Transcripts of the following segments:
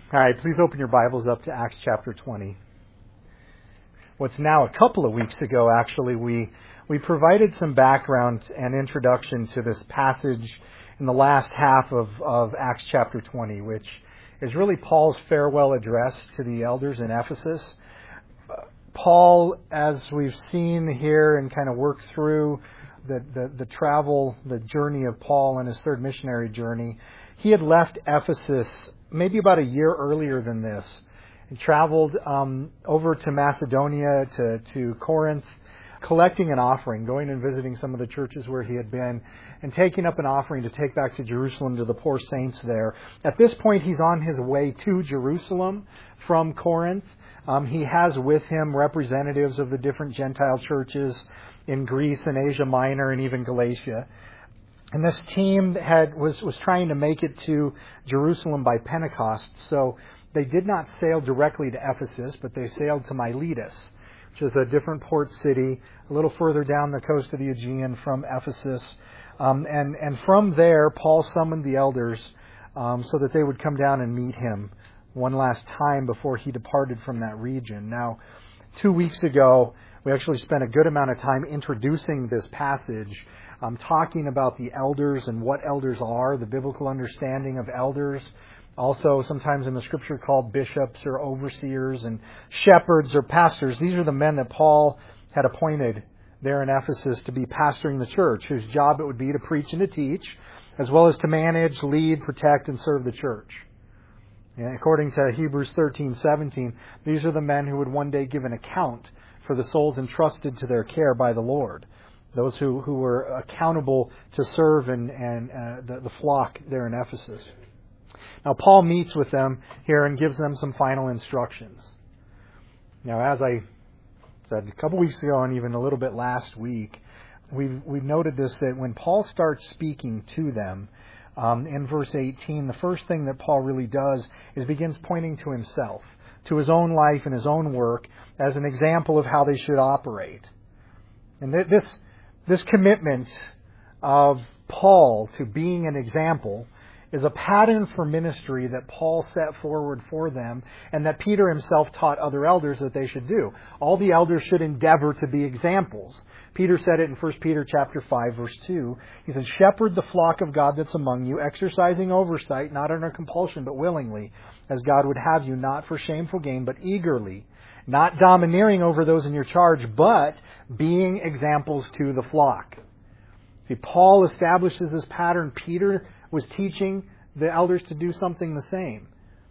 All right, please open your Bibles up to Acts chapter 20. What's now a couple of weeks ago, actually, we provided some background and introduction to this passage in the last half of Acts chapter 20, which is really Paul's farewell address to the elders in Ephesus. Paul, as we've seen here and kind of worked through the travel, the journey of Paul and his third missionary journey, he had left Ephesus maybe about a year earlier than this. He traveled over to Macedonia, to Corinth, collecting an offering, going and visiting some of the churches where he had been, and taking up an offering to take back to Jerusalem to the poor saints there. At this point, he's on his way to Jerusalem from Corinth. He has with him representatives of the different Gentile churches in Greece and Asia Minor and even Galatia. And this team was trying to make it to Jerusalem by Pentecost, so they did not sail directly to Ephesus, but they sailed to Miletus, which is a different port city, a little further down the coast of the Aegean from Ephesus. And from there, Paul summoned the elders so that they would come down and meet him one last time before he departed from that region. Now, 2 weeks ago, we actually spent a good amount of time introducing this passage, talking about the elders and what elders are, the biblical understanding of elders, also sometimes in the Scripture called bishops or overseers and shepherds or pastors. These are the men that Paul had appointed there in Ephesus to be pastoring the church, whose job it would be to preach and to teach, as well as to manage, lead, protect, and serve the church. And according to Hebrews 13:17, these are the men who would one day give an account for the souls entrusted to their care by the Lord. Those who were accountable to serve and the flock there in Ephesus. Now, Paul meets with them here and gives them some final instructions. Now, as I said a couple weeks ago and even a little bit last week, we've noted this, that when Paul starts speaking to them, in verse 18, the first thing that Paul really does is begins pointing to himself, to his own life and his own work as an example of how they should operate. And this commitment of Paul to being an example is a pattern for ministry that Paul set forward for them and that Peter himself taught other elders that they should do. All the elders should endeavor to be examples. Peter said it in 1 Peter chapter 5, verse 2. He says, "Shepherd the flock of God that's among you, exercising oversight, not under compulsion, but willingly, as God would have you, not for shameful gain, but eagerly, not domineering over those in your charge, but being examples to the flock." See, Paul establishes this pattern. Peter was teaching the elders to do something the same.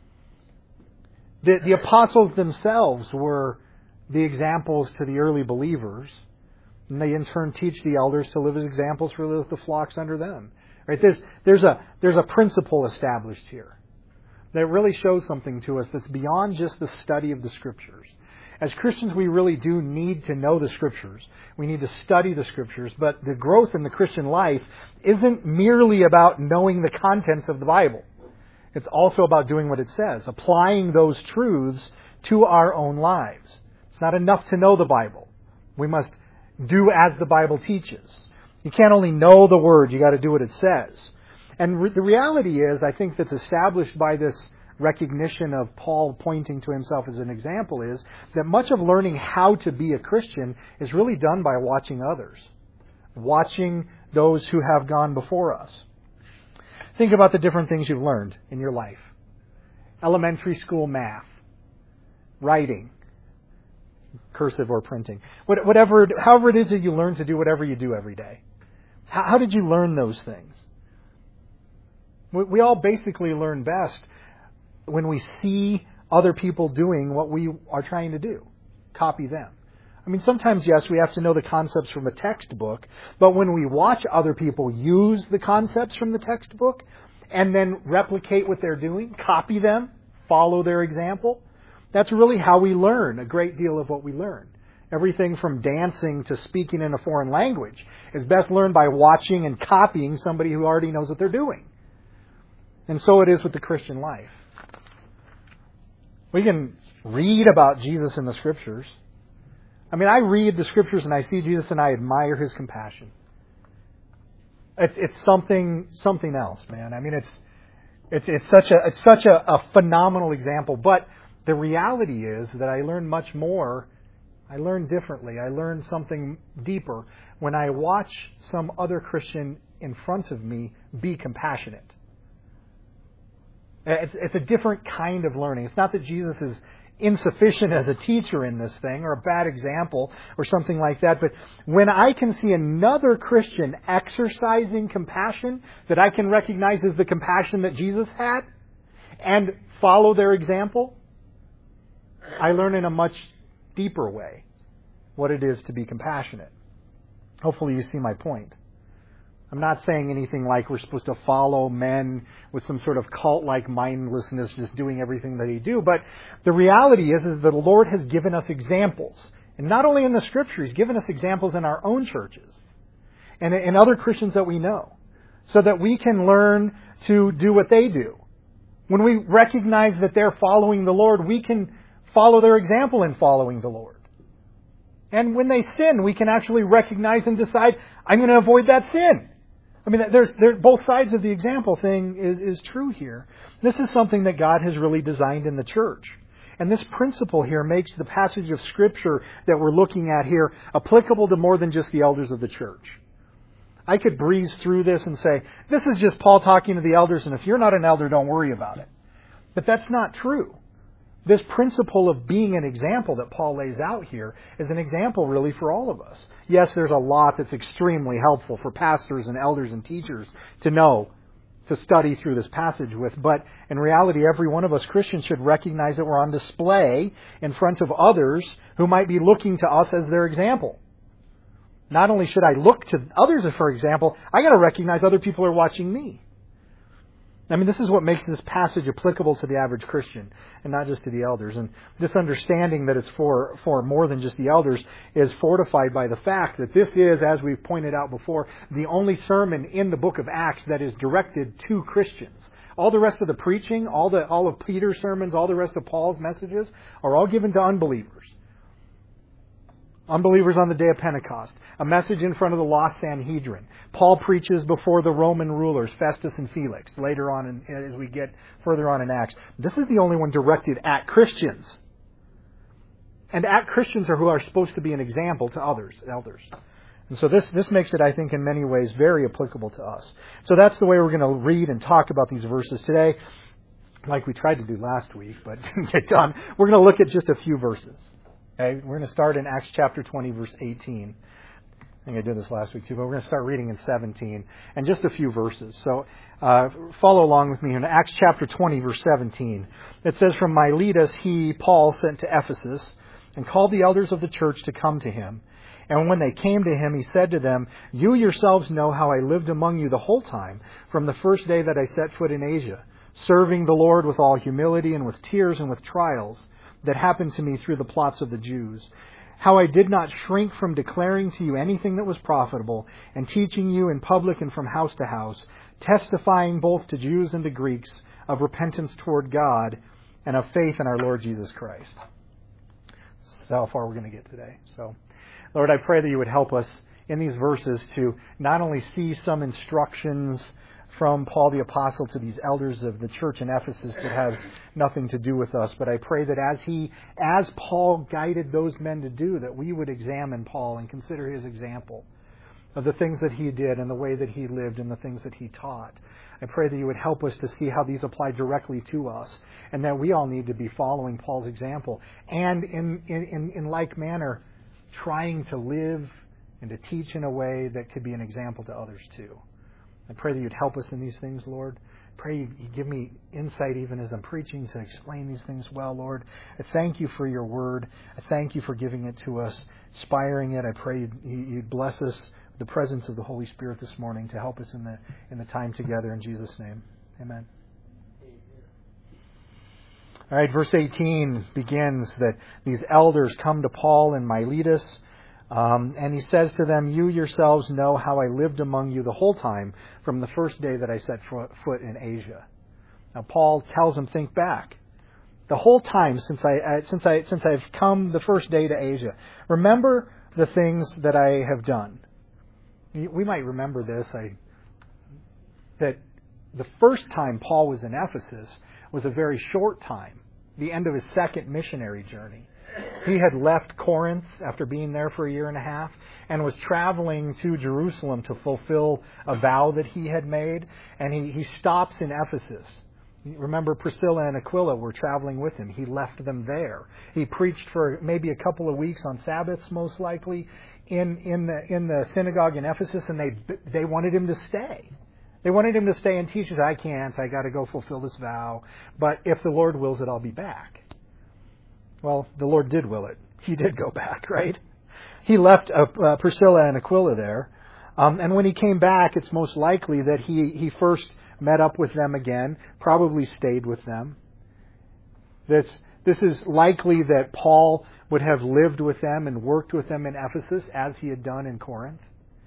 The apostles themselves were the examples to the early believers, and they in turn teach the elders to live as examples for the flocks under them. Right? There's a principle established here that really shows something to us that's beyond just the study of the Scriptures. As Christians, we really do need to know the Scriptures. We need to study the Scriptures. But the growth in the Christian life isn't merely about knowing the contents of the Bible. It's also about doing what it says, applying those truths to our own lives. It's not enough to know the Bible. We must do as the Bible teaches. You can't only know the Word, you got to do what it says. And the reality is, I think that's established by this recognition of Paul pointing to himself as an example, is that much of learning how to be a Christian is really done by watching others, watching those who have gone before us. Think about the different things you've learned in your life. Elementary school math, writing, cursive or printing, however it is that you learn to do whatever you do every day. How did you learn those things? We all basically learn best when we see other people doing what we are trying to do. Copy them. I mean, sometimes, yes, we have to know the concepts from a textbook, but when we watch other people use the concepts from the textbook and then replicate what they're doing, copy them, follow their example, that's really how we learn a great deal of what we learn. Everything from dancing to speaking in a foreign language is best learned by watching and copying somebody who already knows what they're doing. And so it is with the Christian life. We can read about Jesus in the Scriptures. I mean, I read the Scriptures and I see Jesus and I admire His compassion. It's something else, man. I mean, It's such a phenomenal example. But the reality is that I learn much more. I learn differently. I learn something deeper when I watch some other Christian in front of me be compassionate. It's a different kind of learning. It's not that Jesus is insufficient as a teacher in this thing or a bad example or something like that, but when I can see another Christian exercising compassion that I can recognize as the compassion that Jesus had and follow their example, I learn in a much deeper way what it is to be compassionate. Hopefully you see my point. I'm not saying anything like we're supposed to follow men with some sort of cult-like mindlessness, just doing everything that they do. But the reality is that the Lord has given us examples. And not only in the Scripture, He's given us examples in our own churches and in other Christians that we know, so that we can learn to do what they do. When we recognize that they're following the Lord, we can follow their example in following the Lord. And when they sin, we can actually recognize and decide, I'm going to avoid that sin. I mean, there's both sides of the example thing is true here. This is something that God has really designed in the church. And this principle here makes the passage of Scripture that we're looking at here applicable to more than just the elders of the church. I could breeze through this and say, this is just Paul talking to the elders, and if you're not an elder, don't worry about it. But that's not true. This principle of being an example that Paul lays out here is an example really for all of us. Yes, there's a lot that's extremely helpful for pastors and elders and teachers to know, to study through this passage with. But in reality, every one of us Christians should recognize that we're on display in front of others who might be looking to us as their example. Not only should I look to others for example, I got to recognize other people are watching me. I mean, this is what makes this passage applicable to the average Christian and not just to the elders. And this understanding that it's for more than just the elders is fortified by the fact that this is, as we've pointed out before, the only sermon in the book of Acts that is directed to Christians. All the rest of the preaching, all of Peter's sermons, all the rest of Paul's messages are all given to unbelievers. Unbelievers on the day of Pentecost. A message in front of the lost Sanhedrin. Paul preaches before the Roman rulers, Festus and Felix, later on as we get further on in Acts. This is the only one directed at Christians. And at Christians are who are supposed to be an example to others, elders. And so this makes it, I think, in many ways very applicable to us. So that's the way we're going to read and talk about these verses today, like we tried to do last week, but didn't get done. We're going to look at just a few verses. Okay, we're going to start in Acts chapter 20, verse 18. I think I did this last week too, but we're going to start reading in 17 and just a few verses. So follow along with me in Acts chapter 20, verse 17. It says, "From Miletus he, Paul, sent to Ephesus and called the elders of the church to come to him. And when they came to him, he said to them, 'You yourselves know how I lived among you the whole time, from the first day that I set foot in Asia, serving the Lord with all humility and with tears and with trials that happened to me through the plots of the Jews. How I did not shrink from declaring to you anything that was profitable, and teaching you in public and from house to house, testifying both to Jews and to Greeks of repentance toward God and of faith in our Lord Jesus Christ.'" That's how far we're going to get today. So, Lord, I pray that you would help us in these verses to not only see some instructions from Paul the Apostle to these elders of the church in Ephesus that has nothing to do with us, but I pray that as Paul guided those men to do, that we would examine Paul and consider his example of the things that he did and the way that he lived and the things that he taught. I pray that you would help us to see how these apply directly to us, and that we all need to be following Paul's example, and in like manner, trying to live and to teach in a way that could be an example to others too. I pray that you'd help us in these things, Lord. I pray you give me insight even as I'm preaching to explain these things well, Lord. I thank you for your word. I thank you for giving it to us, inspiring it. I pray you'd bless us with the presence of the Holy Spirit this morning to help us in the time together. In Jesus' name, amen. All right, verse 18 begins that these elders come to Paul in Miletus. And he says to them, "You yourselves know how I lived among you the whole time from the first day that I set foot in Asia." Now Paul tells them, think back. The whole time since I've come the first day to Asia, remember the things that I have done. We might remember this, that the first time Paul was in Ephesus was a very short time, the end of his second missionary journey. He had left Corinth after being there for a year and a half and was traveling to Jerusalem to fulfill a vow that he had made. And he stops in Ephesus. Remember, Priscilla and Aquila were traveling with him. He left them there. He preached for maybe a couple of weeks on Sabbaths, most likely, in the synagogue in Ephesus, and they wanted him to stay. They wanted him to stay and teach. He said, I can't. I got to go fulfill this vow. But if the Lord wills it, I'll be back. Well, the Lord did will it. He did go back, right? He left Priscilla and Aquila there. And when he came back, it's most likely that he first met up with them again, probably stayed with them. This is likely that Paul would have lived with them and worked with them in Ephesus as he had done in Corinth.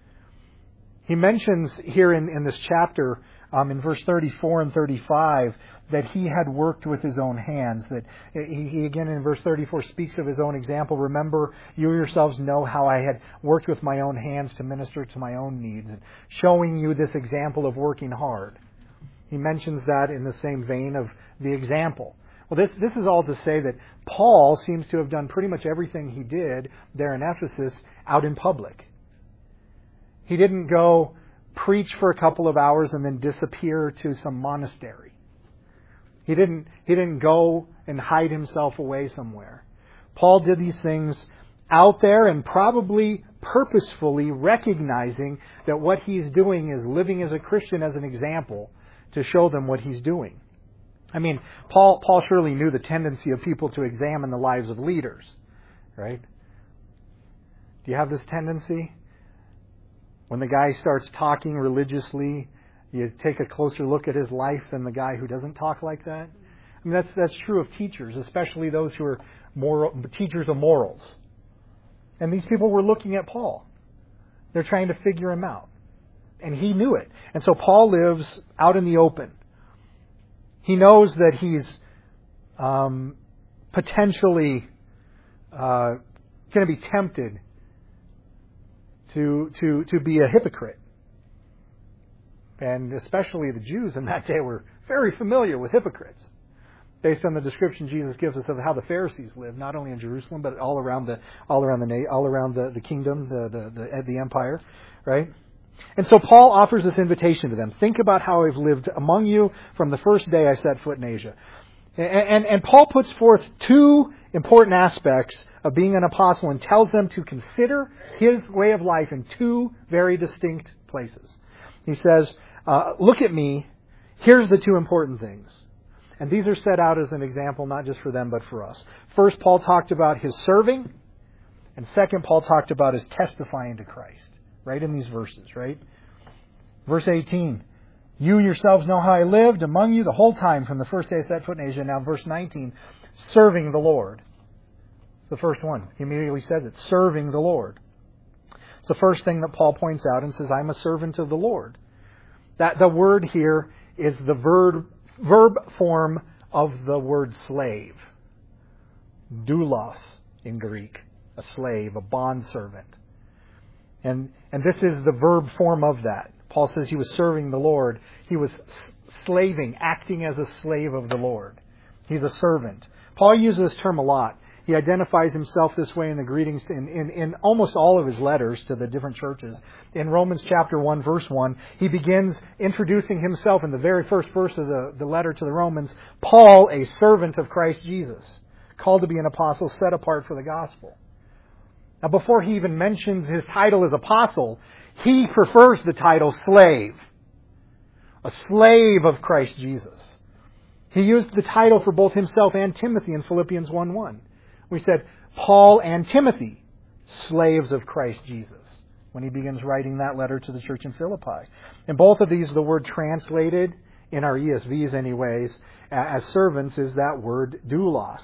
He mentions here in this chapter, in verse 34 and 35, that he had worked with his own hands. That he again in verse 34 speaks of his own example. Remember, you yourselves know how I had worked with my own hands to minister to my own needs, and showing you this example of working hard. He mentions that in the same vein of the example. Well, this is all to say that Paul seems to have done pretty much everything he did there in Ephesus out in public. He didn't go preach for a couple of hours and then disappear to some monastery. He didn't go and hide himself away somewhere. Paul did these things out there and probably purposefully recognizing that what he's doing is living as a Christian as an example to show them what he's doing. I mean, Paul surely knew the tendency of people to examine the lives of leaders, right? Do you have this tendency? When the guy starts talking religiously, you take a closer look at his life than the guy who doesn't talk like that. I mean, that's true of teachers, especially those who are teachers of morals. And these people were looking at Paul. They're trying to figure him out. And he knew it. And so Paul lives out in the open. He knows that he's potentially going to be tempted to be a hypocrite. And especially the Jews in that day were very familiar with hypocrites, based on the description Jesus gives us of how the Pharisees lived, not only in Jerusalem but all around the kingdom, the empire, right? And so Paul offers this invitation to them. Think about how I've lived among you from the first day I set foot in Asia. And Paul puts forth two important aspects of being an apostle and tells them to consider his way of life in two very distinct places. He says, look at me. Here's the two important things. And these are set out as an example, not just for them, but for us. First, Paul talked about his serving. And second, Paul talked about his testifying to Christ. Right in these verses, right? Verse 18. You yourselves know how I lived among you the whole time from the first day I set foot in Asia. Now verse 19. Serving the Lord. The first one. He immediately says it. Serving the Lord. It's the first thing that Paul points out and says, I'm a servant of the Lord. That the word here is the verb form of the word slave. Doulos in Greek. A slave, a bondservant. And this is the verb form of that. Paul says he was serving the Lord. He was slaving, acting as a slave of the Lord. He's a servant. Paul uses this term a lot. He identifies himself this way in the greetings in almost all of his letters to the different churches. In Romans chapter 1, verse 1, he begins introducing himself in the very first verse of the letter to the Romans, Paul, a servant of Christ Jesus, called to be an apostle, set apart for the gospel. Now, before he even mentions his title as apostle, he prefers the title slave. A slave of Christ Jesus. He used the title for both himself and Timothy in Philippians 1:1. We said, Paul and Timothy, slaves of Christ Jesus, when he begins writing that letter to the church in Philippi. In both of these, the word translated, in our ESVs anyways, as servants is that word doulos,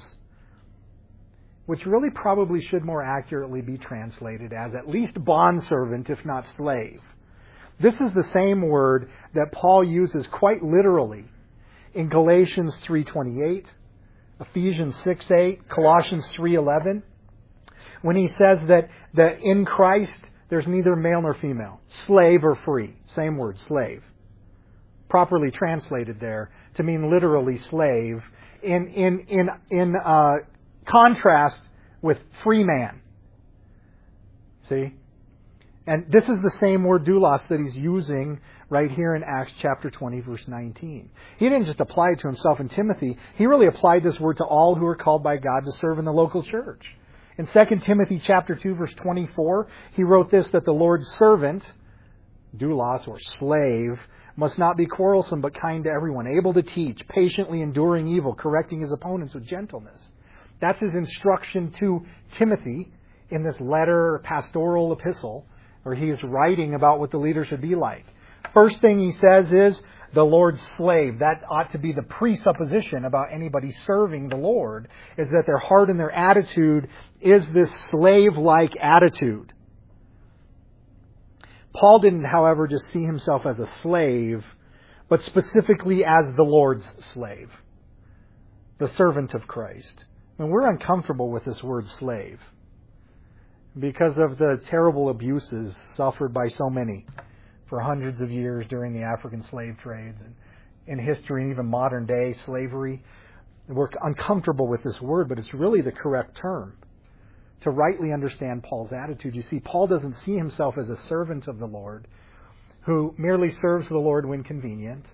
which really probably should more accurately be translated as at least bondservant, if not slave. This is the same word that Paul uses quite literally in Galatians 3:28, Ephesians 6:8, Colossians 3:11, when he says that in Christ there's neither male nor female, slave or free. Same word, slave. properly translated there to mean literally slave, in contrast with free man. See? And this is the same word doulos that he's using right here in Acts chapter 20, verse 19. He didn't just apply it to himself and Timothy. He really applied this word to all who are called by God to serve in the local church. In 2 Timothy chapter 2, verse 24, he wrote this, that the Lord's servant, doulos or slave, must not be quarrelsome but kind to everyone, able to teach, patiently enduring evil, correcting his opponents with gentleness. That's his instruction to Timothy in this letter, pastoral epistle, where he is writing about what the leader should be like. First thing he says is the Lord's slave. That ought to be the presupposition about anybody serving the Lord, is that their heart and their attitude is this slave-like attitude. Paul didn't, however, just see himself as a slave, but specifically as the Lord's slave, the servant of Christ. And we're uncomfortable with this word slave because of the terrible abuses suffered by so many for hundreds of years during the African slave trades and in history and even modern day slavery. We're uncomfortable with this word, but it's really the correct term to rightly understand Paul's attitude. You see, Paul doesn't see himself as a servant of the Lord who merely serves the Lord when convenient,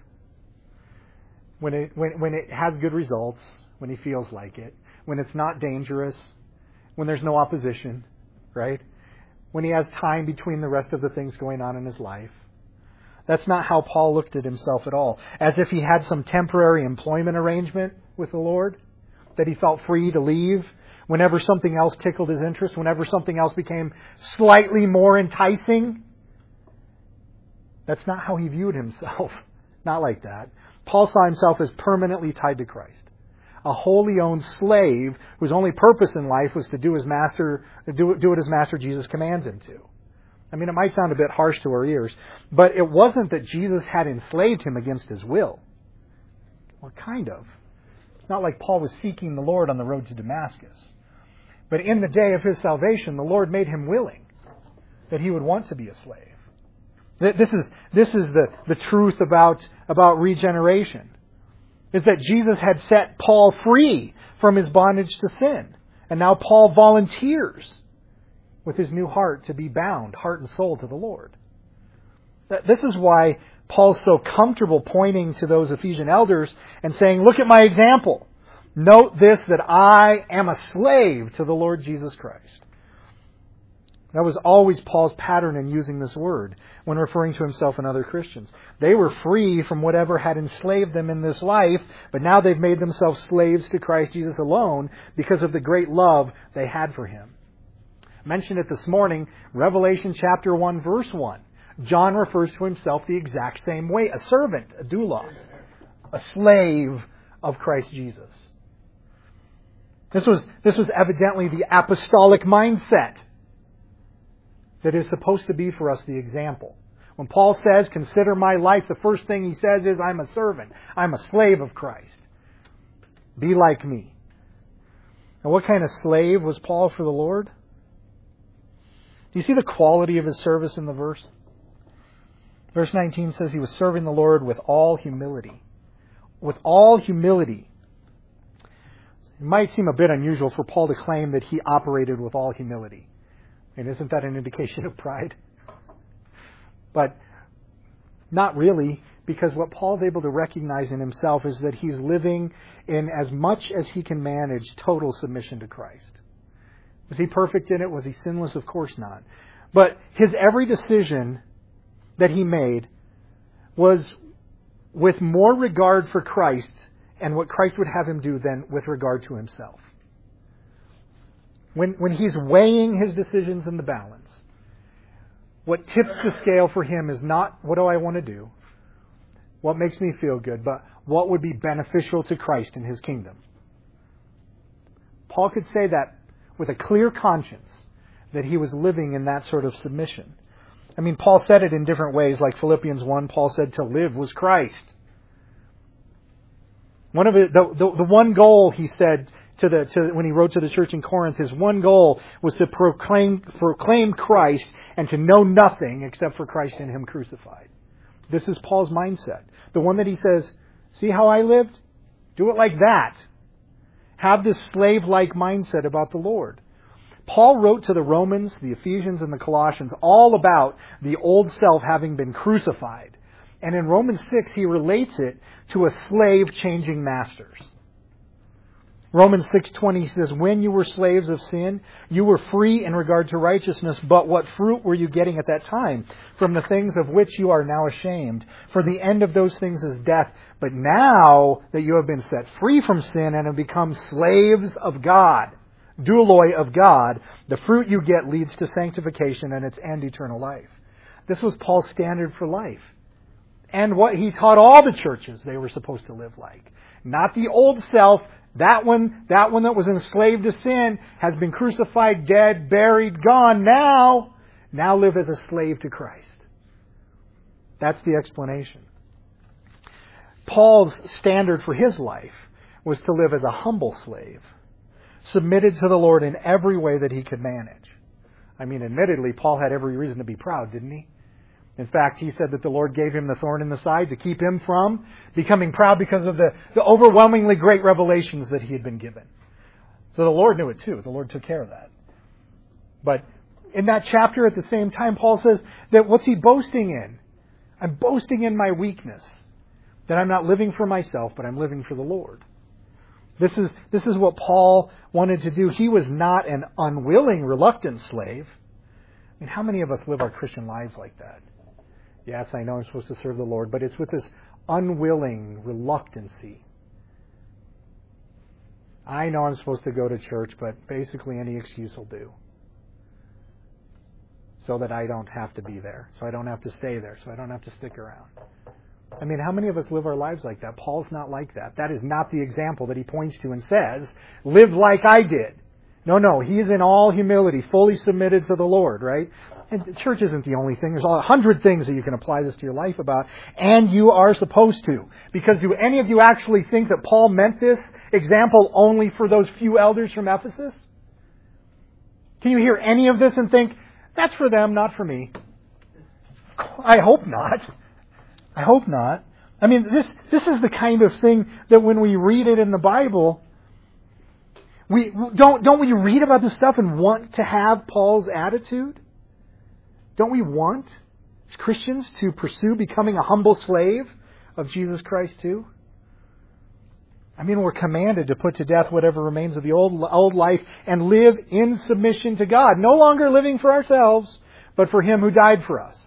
when it has good results, when he feels like it, when it's not dangerous, when there's no opposition, right? When he has time between the rest of the things going on in his life. That's not how Paul looked at himself at all. As if he had some temporary employment arrangement with the Lord, that he felt free to leave whenever something else tickled his interest, whenever something else became slightly more enticing. That's not how he viewed himself. Not like that. Paul saw himself as permanently tied to Christ. A wholly owned slave whose only purpose in life was to do what his master Jesus commands him to. I mean, it might sound a bit harsh to our ears, but it wasn't that Jesus had enslaved him against his will. Well, kind of. It's not like Paul was seeking the Lord on the road to Damascus. But in the day of his salvation, the Lord made him willing that he would want to be a slave. This is the truth about regeneration. Is that Jesus had set Paul free from his bondage to sin. And now Paul volunteers with his new heart to be bound, heart and soul, to the Lord. This is why Paul's so comfortable pointing to those Ephesian elders and saying, look at my example. Note this, that I am a slave to the Lord Jesus Christ. That was always Paul's pattern in using this word when referring to himself and other Christians. They were free from whatever had enslaved them in this life, but now they've made themselves slaves to Christ Jesus alone because of the great love they had for him. I mentioned it this morning, Revelation chapter 1, verse 1. John refers to himself the exact same way, a servant, a doulos, a slave of Christ Jesus. This was evidently the apostolic mindset that is supposed to be for us the example. When Paul says, consider my life, the first thing he says is, I'm a servant. I'm a slave of Christ. Be like me. And what kind of slave was Paul for the Lord? Do you see the quality of his service in the verse? Verse 19 says he was serving the Lord with all humility. With all humility. It might seem a bit unusual for Paul to claim that he operated with all humility. And isn't that an indication of pride? But not really, because what Paul's able to recognize in himself is that he's living in, as much as he can manage, total submission to Christ. Was he perfect in it? Was he sinless? Of course not. But his every decision that he made was with more regard for Christ and what Christ would have him do than with regard to himself. When he's weighing his decisions in the balance, what tips the scale for him is not, what do I want to do? What makes me feel good? But what would be beneficial to Christ and his kingdom? Paul could say that with a clear conscience, that he was living in that sort of submission. I mean, Paul said it in different ways, like Philippians 1, Paul said to live was Christ. One of the one goal, he said, when he wrote to the church in Corinth, his one goal was to proclaim Christ and to know nothing except for Christ and him crucified. This is Paul's mindset. The one that he says, see how I lived? Do it like that. Have this slave-like mindset about the Lord. Paul wrote to the Romans, the Ephesians, and the Colossians all about the old self having been crucified. And in Romans 6, he relates it to a slave changing masters. Romans 6:20 says, when you were slaves of sin, you were free in regard to righteousness, but what fruit were you getting at that time? From the things of which you are now ashamed. For the end of those things is death. But now that you have been set free from sin and have become slaves of God, douloi of God, the fruit you get leads to sanctification and its end eternal life. This was Paul's standard for life. And what he taught all the churches they were supposed to live like. Not the old self. That one that was enslaved to sin has been crucified, dead, buried, gone. Now live as a slave to Christ. That's the explanation. Paul's standard for his life was to live as a humble slave, submitted to the Lord in every way that he could manage. I mean, admittedly, Paul had every reason to be proud, didn't he? In fact, he said that the Lord gave him the thorn in the side to keep him from becoming proud because of the overwhelmingly great revelations that he had been given. So the Lord knew it too. The Lord took care of that. But in that chapter at the same time, Paul says that what's he boasting in? I'm boasting in my weakness. That I'm not living for myself, but I'm living for the Lord. This is what Paul wanted to do. He was not an unwilling, reluctant slave. I mean, how many of us live our Christian lives like that? Yes, I know I'm supposed to serve the Lord, but it's with this unwilling reluctancy. I know I'm supposed to go to church, but basically any excuse will do. So that I don't have to be there. So I don't have to stay there. So I don't have to stick around. I mean, how many of us live our lives like that? Paul's not like that. That is not the example that he points to and says, live like I did. No, he is in all humility, fully submitted to the Lord, right? And the church isn't the only thing. There's 100 things that you can apply this to your life about, and you are supposed to. Because do any of you actually think that Paul meant this example only for those few elders from Ephesus? Can you hear any of this and think, that's for them, not for me? I hope not. I hope not. I mean, this is the kind of thing that when we read it in the Bible, don't we read about this stuff and want to have Paul's attitude? Don't we want, as Christians, to pursue becoming a humble slave of Jesus Christ too? I mean, we're commanded to put to death whatever remains of the old life and live in submission to God. No longer living for ourselves, but for Him who died for us.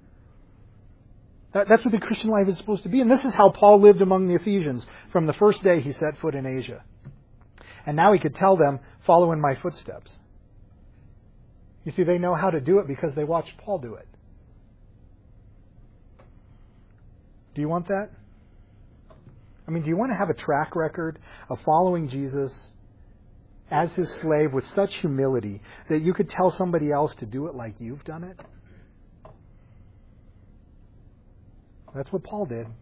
That's what the Christian life is supposed to be. And this is how Paul lived among the Ephesians from the first day he set foot in Asia. And now he could tell them, follow in my footsteps. You see, they know how to do it because they watched Paul do it. Do you want that? I mean, do you want to have a track record of following Jesus as His slave with such humility that you could tell somebody else to do it like you've done it? That's what Paul did.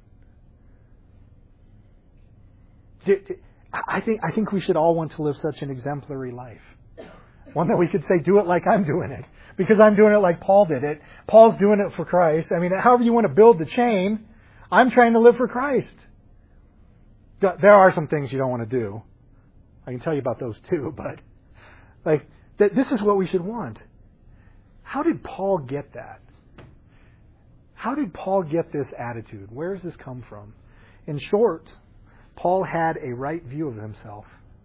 I think we should all want to live such an exemplary life. One that we could say, do it like I'm doing it. Because I'm doing it like Paul did it. Paul's doing it for Christ. I mean, however you want to build the chain, I'm trying to live for Christ. There are some things you don't want to do. I can tell you about those too, but this is what we should want. How did Paul get that? How did Paul get this attitude? Where does this come from? In short, Paul had a right view of himself.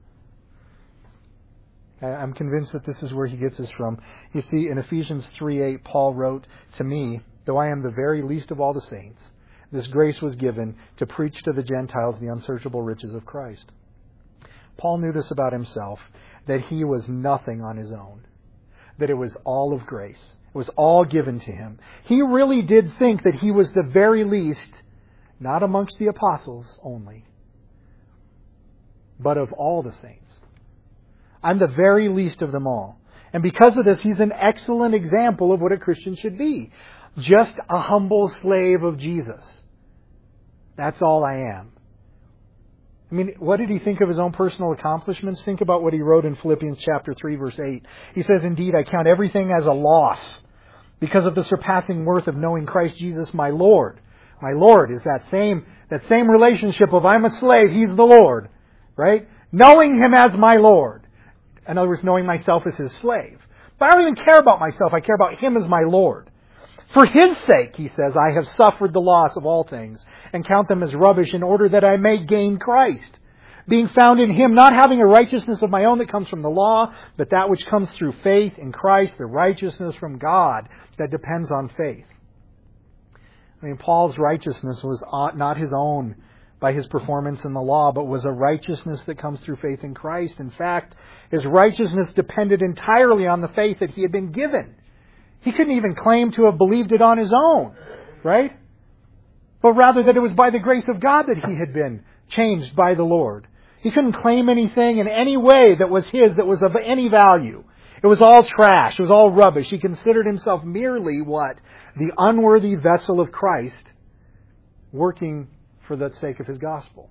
I'm convinced that this is where he gets this from. You see, in Ephesians 3:8, Paul wrote, to me, though I am the very least of all the saints, this grace was given to preach to the Gentiles the unsearchable riches of Christ. Paul knew this about himself, that he was nothing on his own, that it was all of grace. It was all given to him. He really did think that he was the very least, not amongst the apostles only, but of all the saints. I'm the very least of them all. And because of this, he's an excellent example of what a Christian should be. Just a humble slave of Jesus. That's all I am. I mean, what did he think of his own personal accomplishments? Think about what he wrote in Philippians chapter 3, verse 8. He says, indeed, I count everything as a loss because of the surpassing worth of knowing Christ Jesus my Lord, My Lord is that same relationship of I'm a slave, He's the Lord. Right? Knowing Him as my Lord. In other words, knowing myself as His slave. But I don't even care about myself. I care about Him as my Lord. For His sake, he says, I have suffered the loss of all things and count them as rubbish in order that I may gain Christ. Being found in Him, not having a righteousness of my own that comes from the law, but that which comes through faith in Christ, the righteousness from God that depends on faith. I mean, Paul's righteousness was not his own by his performance in the law, but was a righteousness that comes through faith in Christ. In fact, his righteousness depended entirely on the faith that he had been given. He couldn't even claim to have believed it on his own, right? But rather that it was by the grace of God that he had been changed by the Lord. He couldn't claim anything in any way that was his, that was of any value. It was all trash. It was all rubbish. He considered himself merely what? The unworthy vessel of Christ working for the sake of His gospel.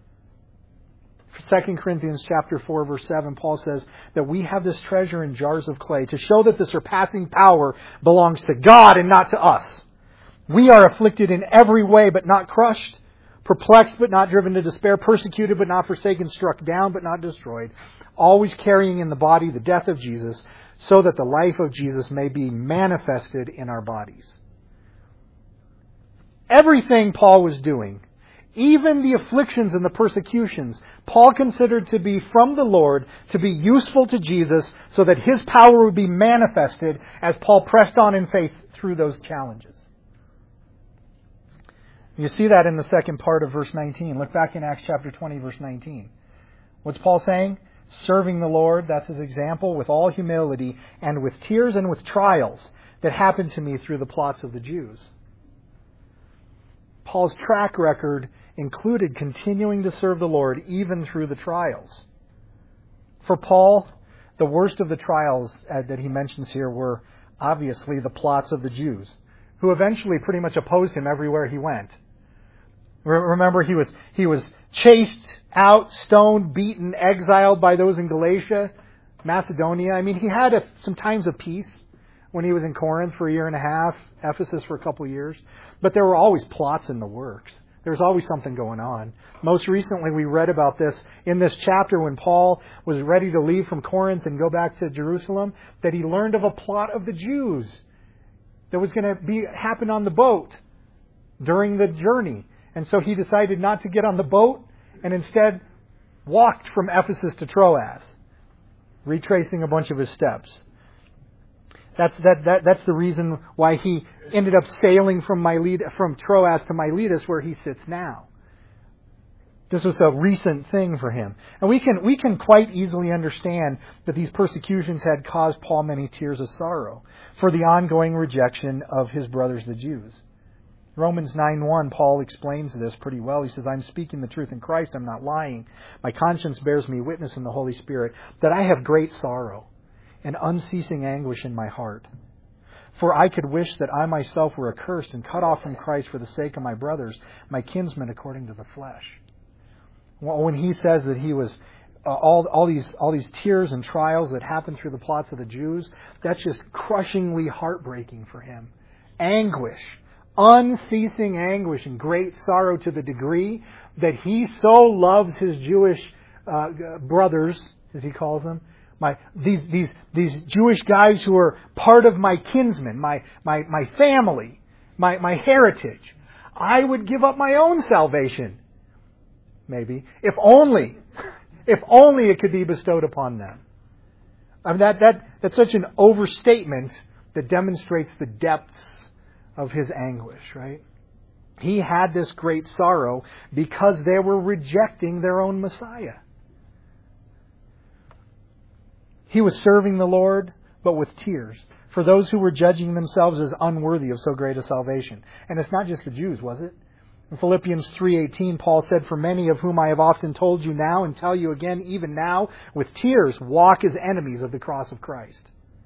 2 Corinthians chapter 4, verse 7, Paul says that we have this treasure in jars of clay to show that the surpassing power belongs to God and not to us. We are afflicted in every way but not crushed, perplexed but not driven to despair, persecuted but not forsaken, struck down but not destroyed, always carrying in the body the death of Jesus, so that the life of Jesus may be manifested in our bodies. Everything Paul was doing, even the afflictions and the persecutions, Paul considered to be from the Lord, to be useful to Jesus, so that His power would be manifested as Paul pressed on in faith through those challenges. You see that in the second part of verse 19. Look back in Acts chapter 20, verse 19. What's Paul saying? Serving the Lord, that's his example, with all humility and with tears and with trials that happened to me through the plots of the Jews. Paul's track record included continuing to serve the Lord even through the trials. For Paul, the worst of the trials that he mentions here were obviously the plots of the Jews, who eventually pretty much opposed him everywhere he went. Remember, he was chased out, stoned, beaten, exiled by those in Galatia, Macedonia. I mean, he had some times of peace when he was in Corinth for a year and a half, Ephesus for a couple of years. But there were always plots in the works. There was always something going on. Most recently, we read about this in this chapter when Paul was ready to leave from Corinth and go back to Jerusalem, that he learned of a plot of the Jews that was going to happen on the boat during the journey. And so he decided not to get on the boat and instead walked from Ephesus to Troas, retracing a bunch of his steps. That's the reason why he ended up sailing from Troas to Miletus, where he sits now. This was a recent thing for him. And we can quite easily understand that these persecutions had caused Paul many tears of sorrow for the ongoing rejection of his brothers the Jews. Romans 9:1, Paul explains this pretty well. He says, I'm speaking the truth in Christ, I'm not lying. My conscience bears me witness in the Holy Spirit that I have great sorrow and unceasing anguish in my heart. For I could wish that I myself were accursed and cut off from Christ for the sake of my brothers, my kinsmen according to the flesh. Well, when he says that he was all these tears and trials that happened through the plots of the Jews, that's just crushingly heartbreaking for him. Anguish, unceasing anguish and great sorrow to the degree that he so loves his Jewish brothers, as he calls them, these Jewish guys who are part of my kinsmen, my family, my heritage. I would give up my own salvation, maybe, if only it could be bestowed upon them. I mean, that's such an overstatement that demonstrates the depths of his anguish, right? He had this great sorrow because they were rejecting their own Messiah. He was serving the Lord, but with tears, for those who were judging themselves as unworthy of so great a salvation. And it's not just the Jews, was it? In Philippians 3:18, Paul said, For many of whom I have often told you now and tell you again, even now, with tears, walk as enemies of the cross of Christ.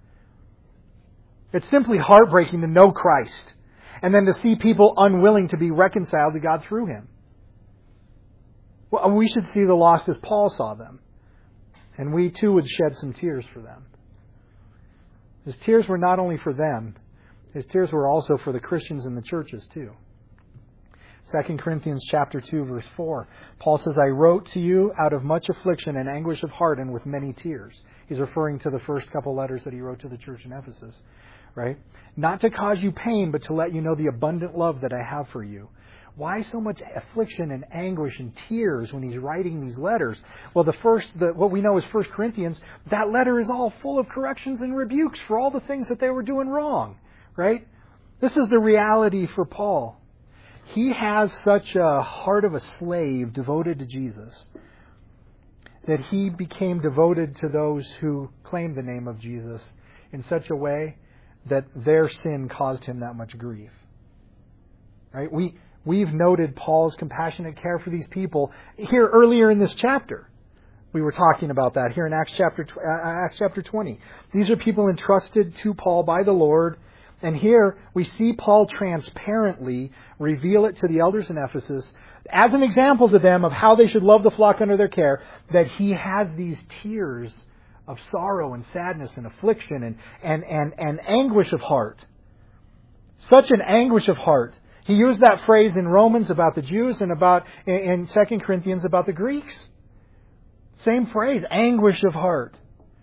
It's simply heartbreaking to know Christ and then to see people unwilling to be reconciled to God through Him. Well, we should see the lost as Paul saw them. And we too would shed some tears for them. His tears were not only for them, his tears were also for the Christians in the churches too. 2 Corinthians chapter 2, verse 4. Paul says, I wrote to you out of much affliction and anguish of heart and with many tears. He's referring to the first couple letters that he wrote to the church in Ephesus, right? Not to cause you pain, but to let you know the abundant love that I have for you. Why so much affliction and anguish and tears when he's writing these letters? Well, what we know is 1 Corinthians, that letter is all full of corrections and rebukes for all the things that they were doing wrong, right? This is the reality for Paul. He has such a heart of a slave devoted to Jesus that he became devoted to those who claimed the name of Jesus in such a way that their sin caused him that much grief. Right? We've noted Paul's compassionate care for these people here earlier in this chapter. We were talking about that here in Acts chapter 20. These are people entrusted to Paul by the Lord. And here we see Paul transparently reveal it to the elders in Ephesus as an example to them of how they should love the flock under their care, that he has these tears of sorrow and sadness and affliction and anguish of heart. Such an anguish of heart. He used that phrase in Romans about the Jews and in 2 Corinthians about the Greeks. Same phrase, anguish of heart.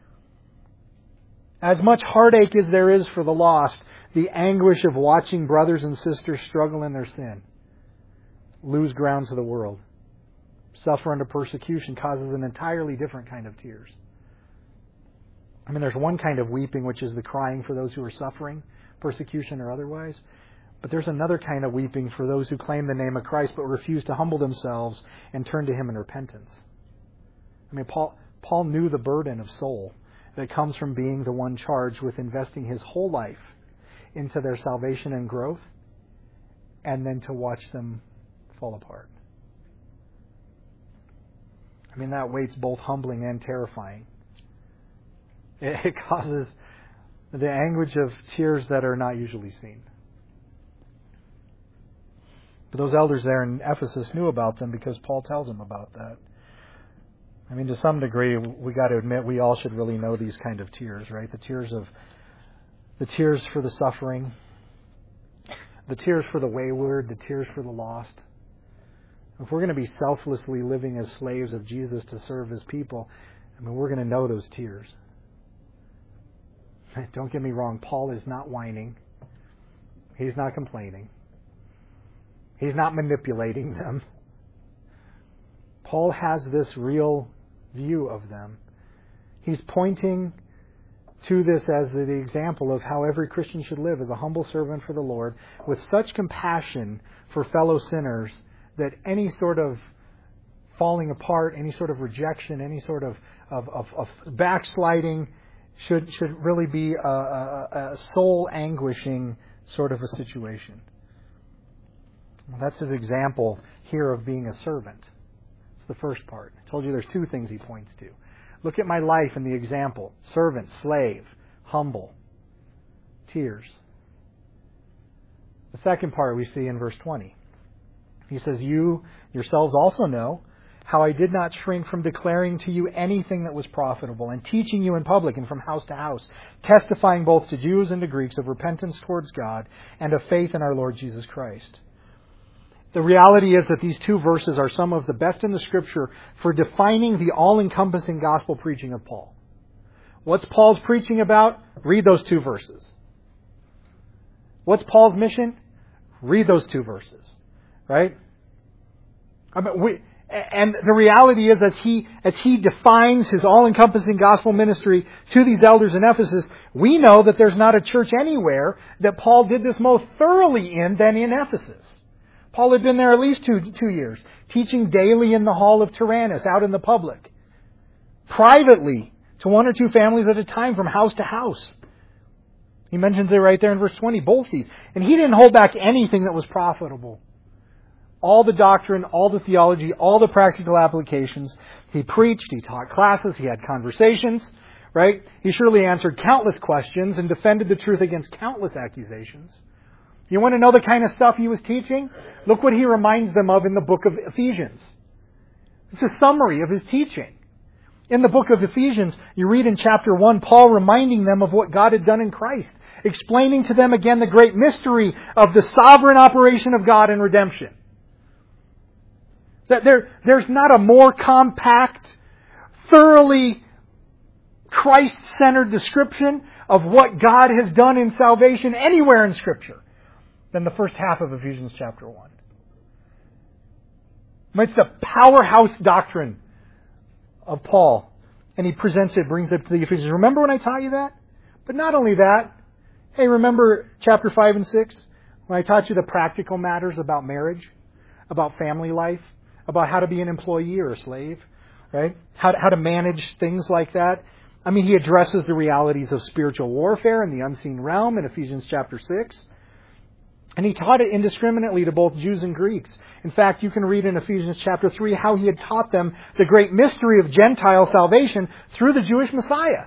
As much heartache as there is for the lost, the anguish of watching brothers and sisters struggle in their sin, lose ground to the world, suffer under persecution causes an entirely different kind of tears. I mean, there's one kind of weeping, which is the crying for those who are suffering, persecution or otherwise. But there's another kind of weeping for those who claim the name of Christ but refuse to humble themselves and turn to Him in repentance. I mean, Paul knew the burden of soul that comes from being the one charged with investing his whole life into their salvation and growth, and then to watch them fall apart. I mean, that weight's both humbling and terrifying. It causes the anguish of tears that are not usually seen. But those elders there in Ephesus knew about them because Paul tells them about that. I mean, to some degree, we got to admit we all should really know these kind of tears, right? The tears for the suffering, the tears for the wayward, the tears for the lost. If we're going to be selflessly living as slaves of Jesus to serve His people, I mean, we're going to know those tears. Don't get me wrong, Paul is not whining. He's not complaining. He's not manipulating them. Paul has this real view of them. He's pointing to this as the example of how every Christian should live as a humble servant for the Lord, with such compassion for fellow sinners that any sort of falling apart, any sort of rejection, any sort of backsliding should really be a soul anguishing sort of a situation. Well, that's his example here of being a servant. It's the first part. I told you there's two things he points to. Look at my life in the example. Servant, slave, humble, tears. The second part we see in verse 20. He says, you yourselves also know how I did not shrink from declaring to you anything that was profitable, and teaching you in public and from house to house, testifying both to Jews and to Greeks of repentance towards God and of faith in our Lord Jesus Christ. The reality is that these two verses are some of the best in the Scripture for defining the all-encompassing gospel preaching of Paul. What's Paul's preaching about? Read those two verses. What's Paul's mission? Read those two verses. Right? And the reality is, as he defines his all-encompassing gospel ministry to these elders in Ephesus, we know that there's not a church anywhere that Paul did this most thoroughly in than in Ephesus. Paul had been there at least two years, teaching daily in the hall of Tyrannus, out in the public, privately, to one or two families at a time, from house to house. He mentions it right there in verse 20, both these. And he didn't hold back anything that was profitable. All the doctrine, all the theology, all the practical applications. He preached, he taught classes, he had conversations, right? He surely answered countless questions and defended the truth against countless accusations. You want to know the kind of stuff he was teaching? Look what he reminds them of in the book of Ephesians. It's a summary of his teaching. In the book of Ephesians, you read in chapter 1, Paul reminding them of what God had done in Christ, explaining to them again the great mystery of the sovereign operation of God in redemption. That there's not a more compact, thoroughly Christ-centered description of what God has done in salvation anywhere in Scripture than the first half of Ephesians chapter 1. It's the powerhouse doctrine of Paul. And he presents it, brings it to the Ephesians. Remember when I taught you that? But not only that, hey, remember chapter 5 and 6? When I taught you the practical matters about marriage, about family life, about how to be an employee or a slave, right? How to manage things like that. I mean, he addresses the realities of spiritual warfare in the unseen realm in Ephesians chapter 6. And he taught it indiscriminately to both Jews and Greeks. In fact, you can read in Ephesians chapter 3 how he had taught them the great mystery of Gentile salvation through the Jewish Messiah.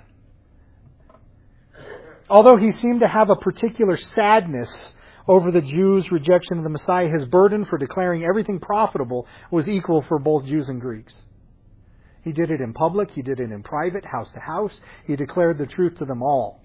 Although he seemed to have a particular sadness over the Jews' rejection of the Messiah, his burden for declaring everything profitable was equal for both Jews and Greeks. He did it in public, he did it in private, house to house. He declared the truth to them all.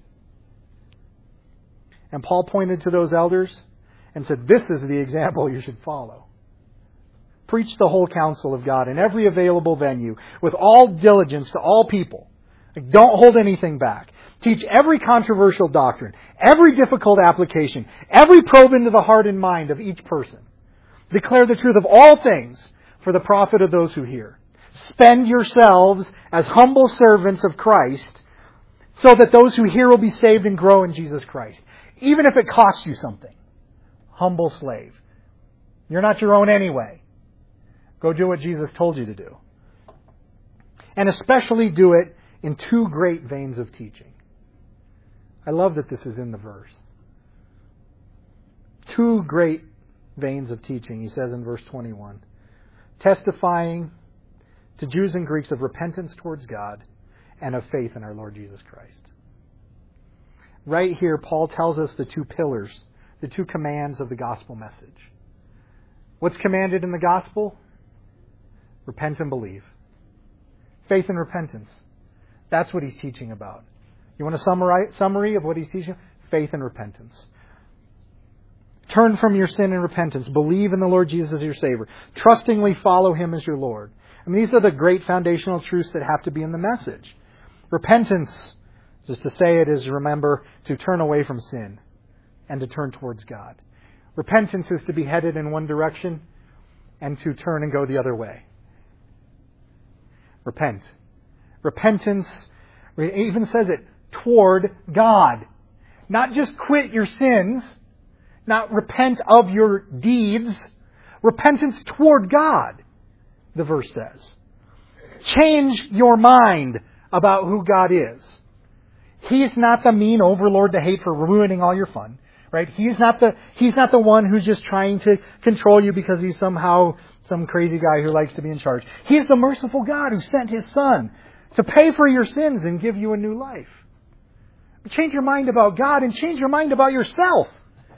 And Paul pointed to those elders and said, this is the example you should follow. Preach the whole counsel of God in every available venue with all diligence to all people. Don't hold anything back. Teach every controversial doctrine, every difficult application, every probe into the heart and mind of each person. Declare the truth of all things for the profit of those who hear. Spend yourselves as humble servants of Christ so that those who hear will be saved and grow in Jesus Christ. Even if it costs you something. Humble slave. You're not your own anyway. Go do what Jesus told you to do. And especially do it in two great veins of teaching. I love that this is in the verse. Two great veins of teaching, he says in verse 21. Testifying to Jews and Greeks of repentance towards God and of faith in our Lord Jesus Christ. Right here, Paul tells us the two pillars, the two commands of the gospel message. What's commanded in the gospel? Repent and believe. Faith and repentance. That's what he's teaching about. You want a summary of what he's teaching? Faith and repentance. Turn from your sin and repentance. Believe in the Lord Jesus as your Savior. Trustingly follow Him as your Lord. And these are the great foundational truths that have to be in the message. Repentance, just to say it, is, remember, to turn away from sin and to turn towards God. Repentance is to be headed in one direction and to turn and go the other way. Repent. Repentance, it even says it, toward God. Not just quit your sins, not repent of your deeds. Repentance toward God, the verse says. Change your mind about who God is. He's not the mean overlord to hate for ruining all your fun. Right? He's not the one who's just trying to control you because he's somehow some crazy guy who likes to be in charge. He's the merciful God who sent His Son to pay for your sins and give you a new life. Change your mind about God and change your mind about yourself.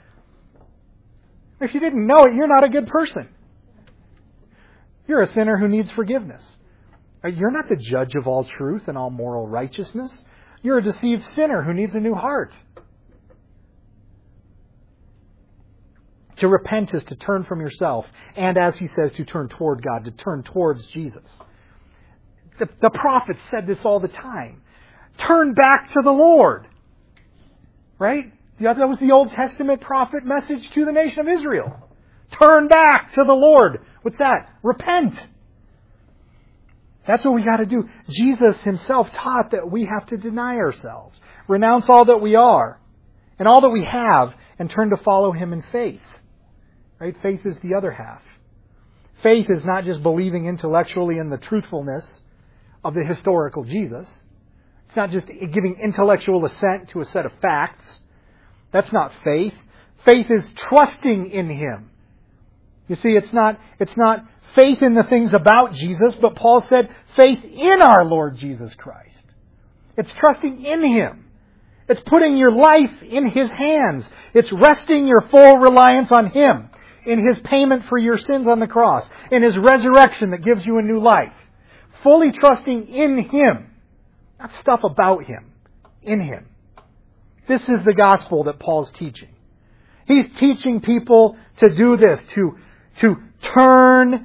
If you didn't know it, you're not a good person. You're a sinner who needs forgiveness. You're not the judge of all truth and all moral righteousness. You're a deceived sinner who needs a new heart. To repent is to turn from yourself, and as he says, to turn toward God, to turn towards Jesus. The prophets said this all the time. Turn back to the Lord. Right? That was the Old Testament prophet message to the nation of Israel. Turn back to the Lord. What's that? Repent. That's what we got to do. Jesus Himself taught that we have to deny ourselves, renounce all that we are and all that we have, and turn to follow Him in faith. Right? Faith is the other half. Faith is not just believing intellectually in the truthfulness of the historical Jesus. It's not just giving intellectual assent to a set of facts. That's not faith. Faith is trusting in Him. You see, it's not faith in the things about Jesus, but Paul said faith in our Lord Jesus Christ. It's trusting in Him. It's putting your life in His hands. It's resting your full reliance on Him, in His payment for your sins on the cross, in His resurrection that gives you a new life. Fully trusting in Him. Not stuff about Him. In Him. This is the gospel that Paul's teaching. He's teaching people to do this, to turn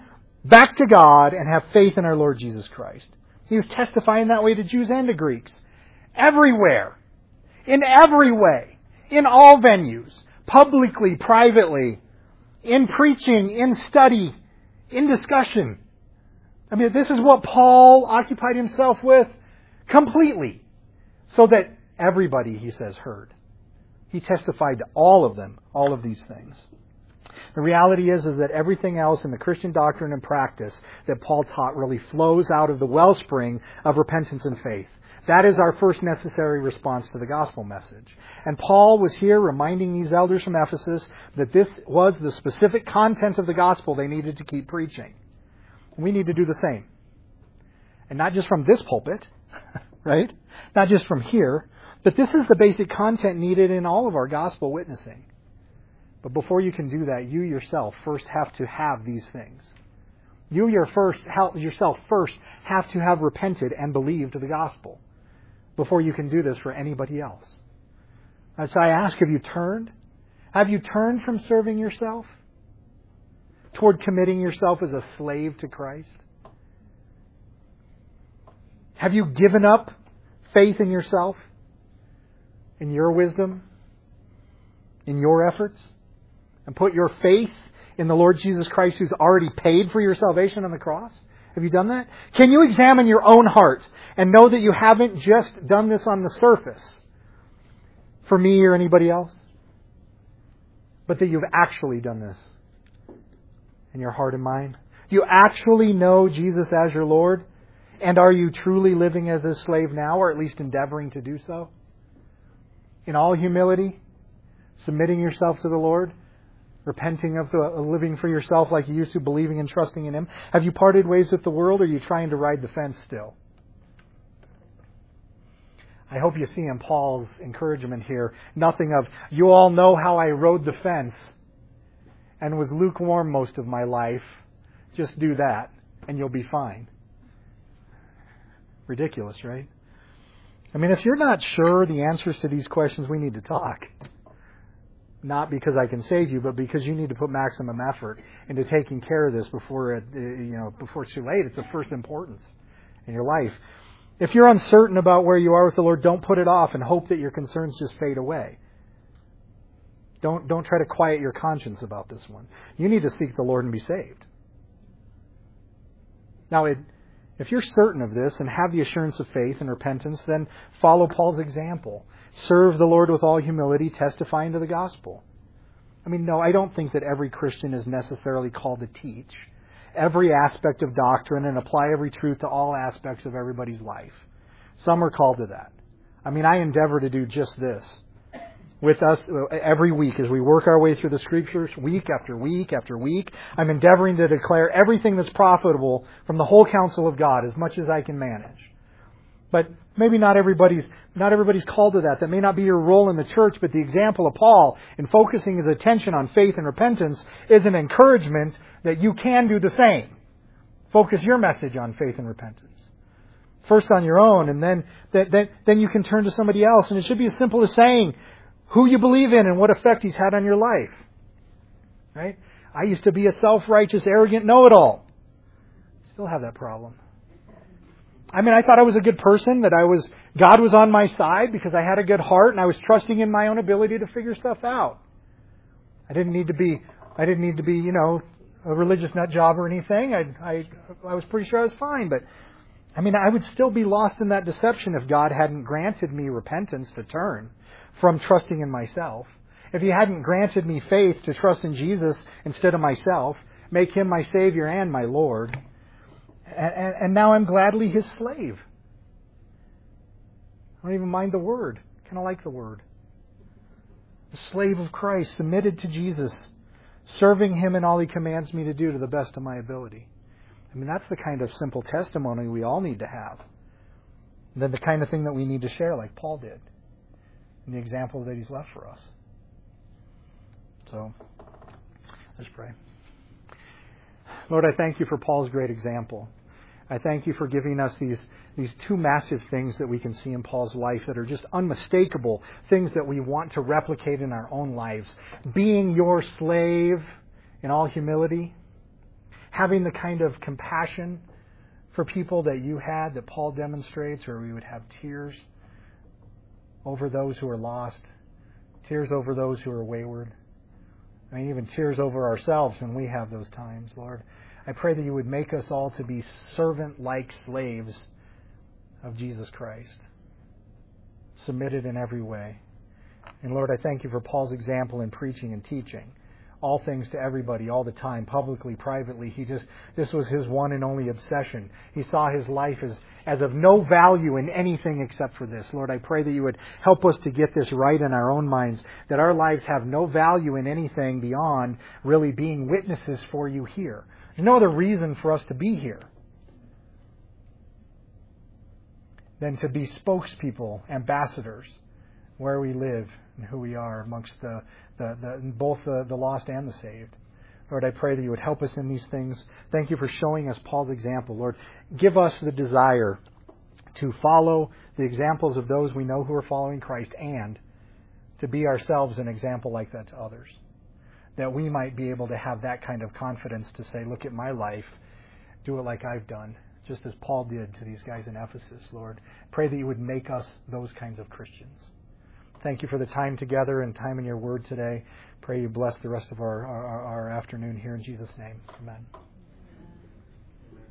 back to God and have faith in our Lord Jesus Christ. He was testifying that way to Jews and to Greeks. Everywhere. In every way. In all venues. Publicly, privately. In preaching, in study, in discussion. I mean, this is what Paul occupied himself with completely. So that everybody, he says, heard. He testified to all of them, all of these things. The reality is that everything else in the Christian doctrine and practice that Paul taught really flows out of the wellspring of repentance and faith. That is our first necessary response to the gospel message. And Paul was here reminding these elders from Ephesus that this was the specific content of the gospel they needed to keep preaching. We need to do the same. And not just from this pulpit, right? Not just from here, but this is the basic content needed in all of our gospel witnessing. But before you can do that, you yourself first have to have these things. You yourself first have to have repented and believed the gospel before you can do this for anybody else. And so I ask, have you turned? Have you turned from serving yourself toward committing yourself as a slave to Christ? Have you given up faith in yourself, in your wisdom, in your efforts, and put your faith in the Lord Jesus Christ who's already paid for your salvation on the cross? Have you done that? Can you examine your own heart and know that you haven't just done this on the surface for me or anybody else, but that you've actually done this in your heart and mind? Do you actually know Jesus as your Lord? And are you truly living as a slave now, or at least endeavoring to do so? In all humility, submitting yourself to the Lord, repenting of living for yourself like you used to, believing and trusting in Him. Have you parted ways with the world, or are you trying to ride the fence still? I hope you see in Paul's encouragement here nothing of, you all know how I rode the fence and was lukewarm most of my life. Just do that and you'll be fine. Ridiculous, right? I mean, if you're not sure the answers to these questions, we need to talk. Not because I can save you, but because you need to put maximum effort into taking care of this before it's too late. It's of first importance in your life. If you're uncertain about where you are with the Lord, don't put it off and hope that your concerns just fade away. Don't try to quiet your conscience about this one. You need to seek the Lord and be saved. Now, if you're certain of this and have the assurance of faith and repentance, then follow Paul's example. Serve the Lord with all humility, testifying to the gospel. I mean, no, I don't think that every Christian is necessarily called to teach every aspect of doctrine and apply every truth to all aspects of everybody's life. Some are called to that. I mean, I endeavor to do just this with us every week as we work our way through the Scriptures week after week after week. I'm endeavoring to declare everything that's profitable from the whole counsel of God as much as I can manage. But maybe not everybody's called to that. That may not be your role in the church, but the example of Paul in focusing his attention on faith and repentance is an encouragement that you can do the same. Focus your message on faith and repentance. First on your own, and then you can turn to somebody else. And it should be as simple as saying who you believe in and what effect He's had on your life. Right? I used to be a self-righteous, arrogant know-it-all. Still have that problem. I mean, I thought I was a good person, that God was on my side because I had a good heart and I was trusting in my own ability to figure stuff out. I didn't need to be, a religious nut job or anything. I was pretty sure I was fine, but I mean, I would still be lost in that deception if God hadn't granted me repentance to turn from trusting in myself. If He hadn't granted me faith to trust in Jesus instead of myself, make Him my Savior and my Lord. And now I'm gladly His slave. I don't even mind the word. Kind of like the word. A slave of Christ, submitted to Jesus, serving Him in all He commands me to do to the best of my ability. I mean, that's the kind of simple testimony we all need to have. And then the kind of thing that we need to share like Paul did. And the example that he's left for us. So, let's pray. Lord, I thank You for Paul's great example. I thank You for giving us these two massive things that we can see in Paul's life that are just unmistakable, things that we want to replicate in our own lives. Being Your slave in all humility, having the kind of compassion for people that you had, that Paul demonstrates, where we would have tears over those who are lost, tears over those who are wayward. I mean, even tears over ourselves when we have those times, Lord. I pray that you would make us all to be servant-like slaves of Jesus Christ, submitted in every way. And Lord, I thank you for Paul's example in preaching and teaching. All things to everybody, all the time, publicly, privately. This was his one and only obsession. He saw his life as of no value in anything except for this. Lord, I pray that you would help us to get this right in our own minds, that our lives have no value in anything beyond really being witnesses for you here. There's no other reason for us to be here than to be spokespeople, ambassadors, where we live and who we are amongst both the lost and the saved. Lord, I pray that you would help us in these things. Thank you for showing us Paul's example. Lord, give us the desire to follow the examples of those we know who are following Christ and to be ourselves an example like that to others. That we might be able to have that kind of confidence to say, look at my life, do it like I've done, just as Paul did to these guys in Ephesus, Lord. Pray that you would make us those kinds of Christians. Thank you for the time together and time in your word today. Pray you bless the rest of our afternoon here in Jesus' name. Amen.